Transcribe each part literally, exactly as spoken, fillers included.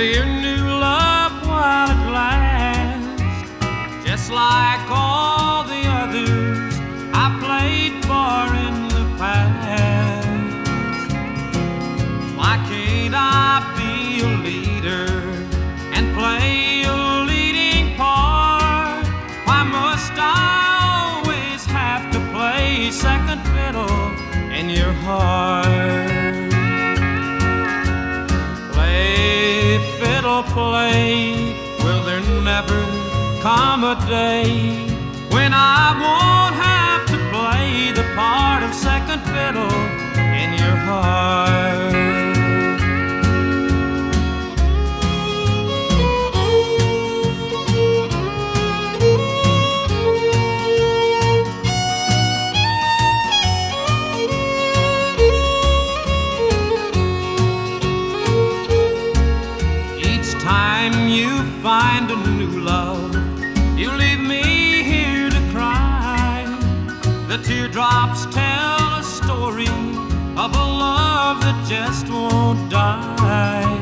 your new love while it lasts, just like all the others I played for in the past. Why can't I be a leader and play a leading part? Why must I always have to play second fiddle in your heart? Play, fiddle, play, will there never come a day when I won't have to play the part of second fiddle in your heart? Time you find a new love, you leave me here to cry. The teardrops tell a story of a love that just won't die.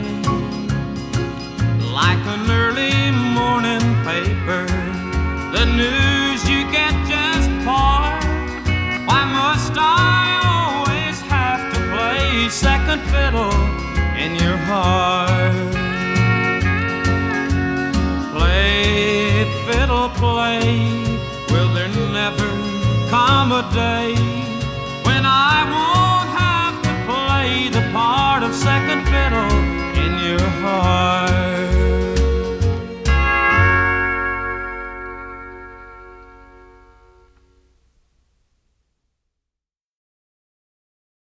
Like an early morning paper, the news you get just part. Why must I always have to play second fiddle in your heart? Play, fiddle, play, will there never come a day